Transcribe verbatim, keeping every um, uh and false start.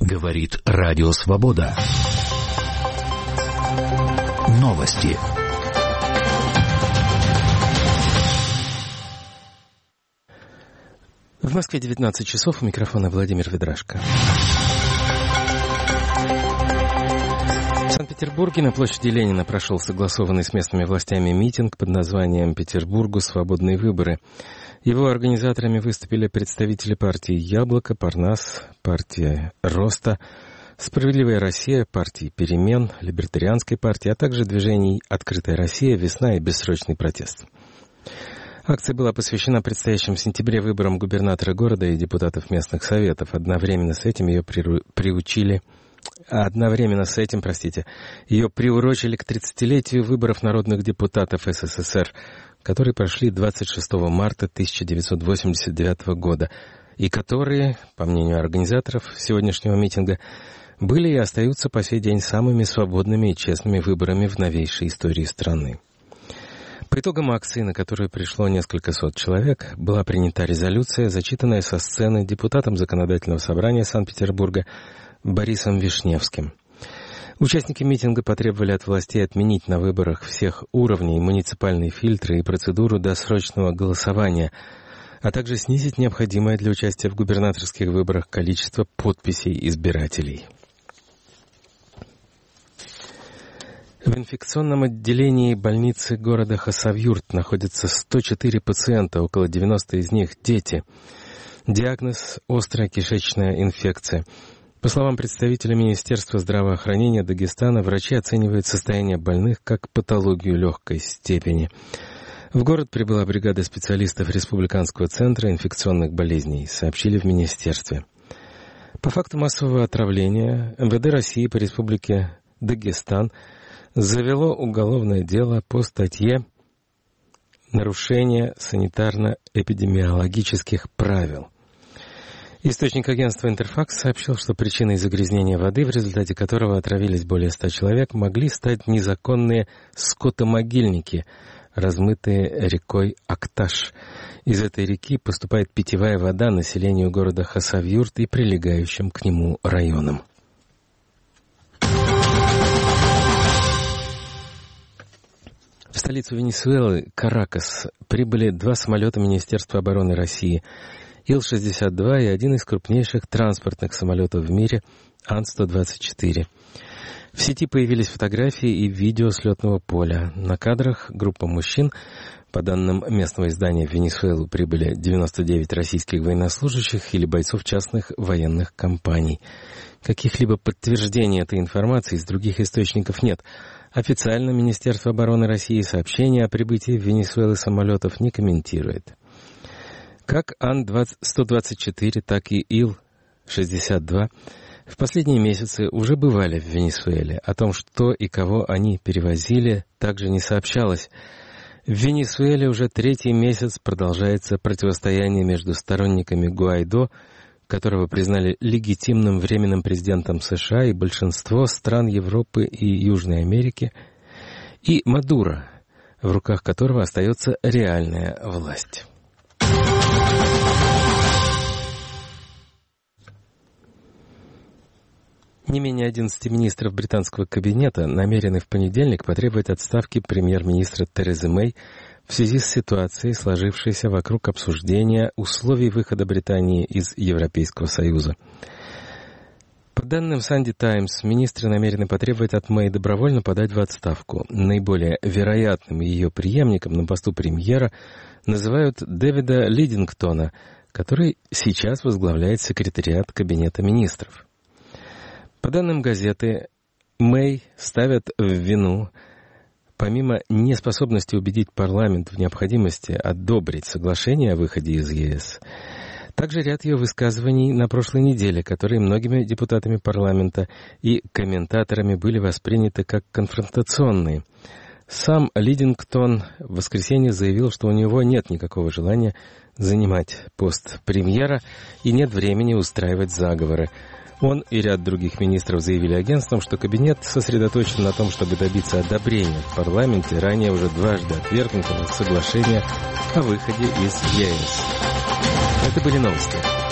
Говорит Радио Свобода. Новости. В Москве девятнадцать часов, у микрофона Владимир Ведрашко. В Санкт-Петербурге на площади Ленина прошел согласованный с местными властями митинг под названием «Петербургу свободные выборы». Его организаторами выступили представители партии «Яблоко», «Парнас», партии «Роста», «Справедливая Россия», партии «Перемен», Либертарианской партии, а также движений «Открытая Россия», «Весна» и «Бессрочный протест». Акция была посвящена предстоящим в сентябре выборам губернатора города и депутатов местных советов. Одновременно с этим ее приру... приучили... Одновременно с этим, простите, ее приурочили к тридцатилетию выборов народных депутатов СССР, которые прошли двадцать шестого марта тысяча девятьсот восемьдесят девятого года, и которые, по мнению организаторов сегодняшнего митинга, были и остаются по сей день самыми свободными и честными выборами в новейшей истории страны. По итогам акции, на которую пришло несколько сот человек, была принята резолюция, зачитанная со сцены депутатом Законодательного собрания Санкт-Петербурга Борисом Вишневским. Участники митинга потребовали от властей отменить на выборах всех уровней муниципальные фильтры и процедуру досрочного голосования, а также снизить необходимое для участия в губернаторских выборах количество подписей избирателей. В инфекционном отделении больницы города Хасавюрт находятся сто четыре пациента, около девяноста из них дети. Диагноз – острая кишечная инфекция. По словам представителя Министерства здравоохранения Дагестана, врачи оценивают состояние больных как патологию легкой степени. В город прибыла бригада специалистов Республиканского центра инфекционных болезней, сообщили в министерстве. По факту массового отравления эм вэ дэ России по республике Дагестан завело уголовное дело по статье «Нарушение санитарно-эпидемиологических правил». Источник агентства «Интерфакс» сообщил, что причиной загрязнения воды, в результате которого отравились более ста человек, могли стать незаконные скотомогильники, размытые рекой Акташ. Из этой реки поступает питьевая вода населению города Хасавюрт и прилегающим к нему районам. В столицу Венесуэлы, Каракас, прибыли два самолета Министерства обороны России – Ил шестьдесят два и один из крупнейших транспортных самолетов в мире Ан сто двадцать четыре. В сети появились фотографии и видео с летного поля. На кадрах группа мужчин, по данным местного издания, в Венесуэлу прибыли девяносто девять российских военнослужащих или бойцов частных военных компаний. Каких-либо подтверждений этой информации из других источников нет. Официально Министерство обороны России сообщения о прибытии в Венесуэлу самолетов не комментирует. Как Ан сто двадцать четыре, так и Ил шестьдесят два в последние месяцы уже бывали в Венесуэле. О том, что и кого они перевозили, также не сообщалось. В Венесуэле уже третий месяц продолжается противостояние между сторонниками Гуайдо, которого признали легитимным временным президентом США и большинство стран Европы и Южной Америки, и Мадуро, в руках которого остается реальная власть. Не менее одиннадцати министров британского кабинета намерены в понедельник потребовать отставки премьер-министра Терезы Мэй в связи с ситуацией, сложившейся вокруг обсуждения условий выхода Британии из Европейского Союза. По данным Sunday Times, министры намерены потребовать от Мэй добровольно подать в отставку. Наиболее вероятным ее преемником на посту премьера называют Дэвида Лидингтона, который сейчас возглавляет секретариат Кабинета министров. По данным газеты, Мэй ставят в вину, помимо неспособности убедить парламент в необходимости одобрить соглашение о выходе из ЕС, также ряд ее высказываний на прошлой неделе, которые многими депутатами парламента и комментаторами были восприняты как конфронтационные. Сам Лидингтон в воскресенье заявил, что у него нет никакого желания занимать пост премьера и нет времени устраивать заговоры. Он и ряд других министров заявили агентствам, что кабинет сосредоточен на том, чтобы добиться одобрения в парламенте ранее уже дважды отвергнутого соглашения о выходе из ЕС. Это были новости.